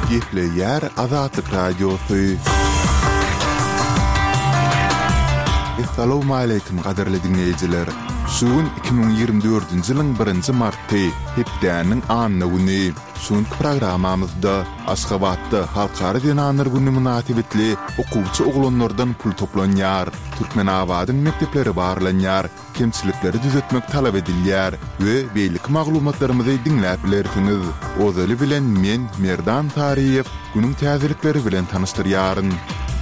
Gepleyer Azatlyk Radiosu. Assalamu alaykum gaderli dinleyijiler. Şuun 2024-nji ýylyň 1-nji marty hepdäniň anyny güni. Şuňky programamyzda Aşgabatda Halkara Dinanyr güni münasibetli okuwçy oglanlardan pul toplanýar, Türkmenabadyň mekdepleri barlanýar, kemçilikleri düzeltmek talap edilýär we beýlik maglumatlarymyzy dinläp bilersiňiz. Ozaly bilen men Merdan Tariýew günüň täzelikleri bilen tanıştyrýaryn.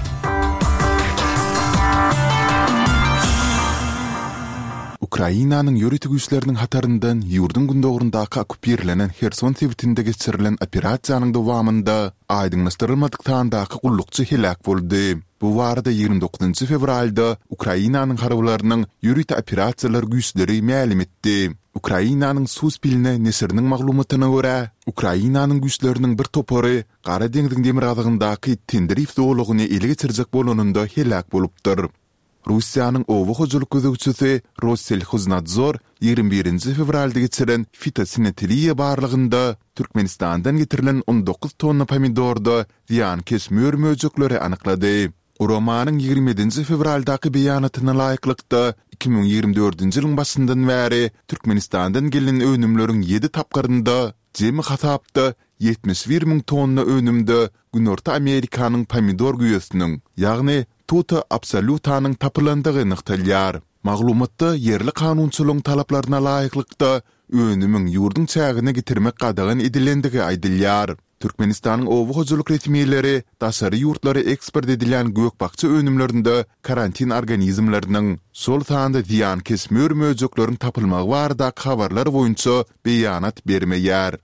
Ukrainanyň ýöretik güýçleriniň hataryndan ýurdun gündogrundaky okupirlenen Herson sewtinde geçirilen operasiýanyň dowamında aýdyňlaşdyrylmadyk sandaky gullukçy helak boldy. Bu barada 29 fevralda Ukrainanyň harbylarynyň ýöretik operasiýalar güýçleri ma'lum etdi. Ukrainanyň Suspilne nesiriniň maglumatyna görä, Ukrainanyň güýçleriniň bir topary Gara deňziň demir azygyndaky Tendrif dowlagyny ele geçirjek bolanynda helak bolupdyr. Russiýanyň owa hojuluk gözegçisi Rosselshoznadzor 21 fevralda geçiren fitosanitariýa barlygynda Türkmenistandan getirilen 19 tonna pomidorda ziýan kesmör möjekleri anyklady. Romanyň 27 fevraldaky beýanatyna laýyklykda 2024-nji ýylyň başyndan bäri Türkmenistandan gelen önümleriň 7 tapgarynda jemi hasapda 71.000 tonna önümde Günorta Amerikanyň pomidor güýesiniň, ýagny tuta absolutanyň tapylandygy nykdalýar. Maglumatda yerli kanunçylygyň talaplaryna laýyklykda önümiň ýurdun çägine getirmek gadagan edilendigi aýdylýar. Türkmenistanyň owa hojuluk resmiýetleri daşary ýurtlary eksport edilen gökbakçy önümlerinde karantin organizmlarynyň sol sanda ziýan kesmör möjekleriň tapylmagy barada habarlar boýunça beýanat bermeýär.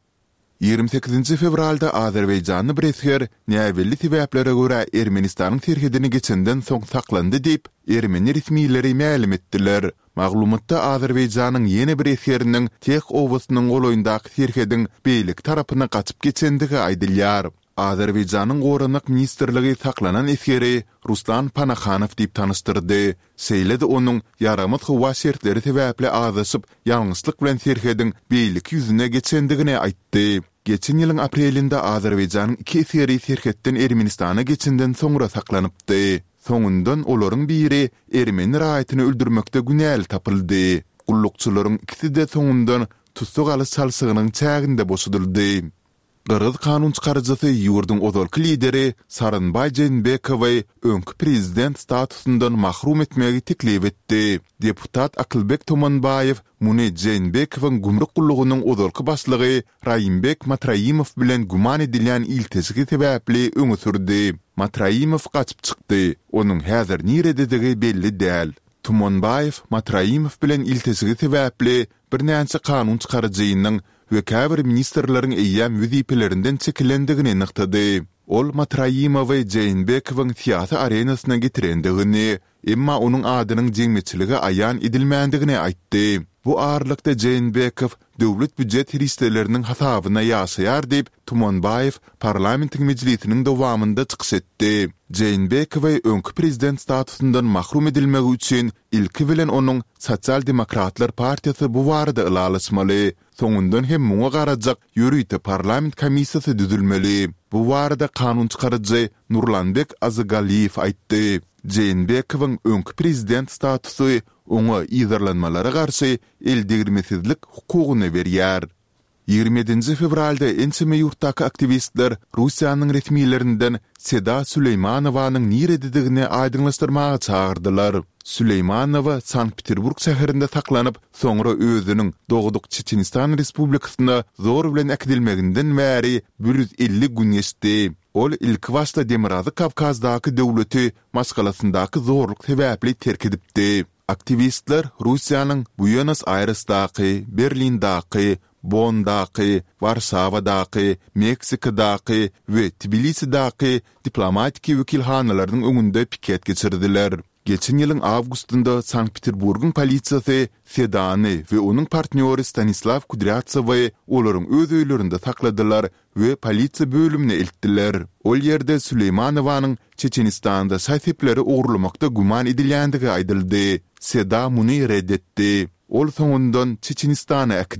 28 fevralda Azerbaýjanyň Brezher näwelli sebäplere görä Ermenistanyň terhidini geçenden soň saklandy diýip Ermeni resmiýetleri ma'lum etdiler. Maglumatda Azerbaýjanyň ýene Brezheriniň Tex owasynyň goloýundaky terhidin beýlik tarapyna gaçyp geçendigi aýdylýar. Azerbaýjanyň Goranyk ministrligi saklanan eseri Ruslan Panakhanov diýip tanıştyrdy. Seýledi onuň ýaramyt howa şertleri sebäpli azaşyp ýalňyslyk bilen terhidin beýlik ýüzüne geçendigini aýtdy. Geçen ýylyň aprelinde Azerbaýjanyň 2 eseri terhetden Ermenistana geçenden soňra saklanypdy. Soňundan olaryň biri Ermeni raýatyny öldürmekde günäl tapyldy. Gullukçylaryň ikisi de soňundan tutsuk alyş çalsygynyň çäginde boşudyldy. Qırğız kanun çıkarıcısı ýurdun ozalky lideri Sarınbay Jeýnbekowy öňkü prezident statusundan mahrum etmegi teklip etdi. Deputat Akylbek Tomanbayew muny Jeýnbekowyň gumruk gullugynyň ozalky başlygy Raýimbek Matraýimow bilen guman edilen iltesigi sebäpli öňe sürdi. Matraýimow gaçyp çykdy. Onuň häzir nirededigi belli däl. Tomanbayew Matraýimow bilen iltesigi sebäpli bir näçe kanun çıkarıjynyň we käbir ministrleriň eýýän wezipelerinden çekilendigini nyktady. Ol Matraýimowy Jeýnbekowyň siýasy arenasyna getirendigini, emma onuň adynyň jeňmeçiligi aýan edilmändigini aýtdy. Bu arlykda Jeýnbekow döwlet büdjet hiristeleriniň hasabyna ýaşaýar diýip Tumanbayew parlamentiň mejlisiniň dowamında çykyş etdi. Jeýnbekowy öňkü prezident statusundan mahrum edilmegi üçin ilki bilen onuň Sosial Demokratlar Partiýasy bu barada ýalaşmaly. Soňundan hem muňa garajak ýöreýte parlament komissiýasy düzülmeli. Bu barada kanun çıkarıcı Nurlanbek Azygaliýew aýtdy. Jeýnbekowyň öňkü prezident statusy oňa ýygyrlanmalary garşy eldigirmesizlik hukugyny berýär. 27 fevralda ençeme ýurtdaky aktivistler Russiýanyň resmiýetlerinden Seda Süleymanowanyň nirededigini aýdyňlaşdyrmagy çağırdylar. Süleymanowa Sankt-Peterburg şäherinde saklanyp, soňra özüniň Doguduk Çeçenistan Respublikasyna zor bilen akdilmeginden bäri 150 gün geçdi. Ol ilk başta Demirazy Kavkazdaky döwleti maskalasyndaky zorluk sebäpli terk edipdi. Aktivistler Russiýanyň Buenos Airesdaky, Berlindaky, Bonndaky, Warşawadaky, Meksikadaky we Tbilisidaky diplomatik wekilhanalarynyň öňünde piket geçirdiler. Geçen ýylyň awgustynda Sankt-Peterburgyň polisiýasy Sedany we onuň partnýory Stanislav Kudryatsowy olaryň öz öýlerinde sakladylar we polisiýa bölümine eltdiler. Ol ýerde Süleymanowyň Çeçenistanda sähepleri ogurlamakda guman edilýändigi aýdyldy. Seda muny reddetdi. Ol soňundan Çeçenistana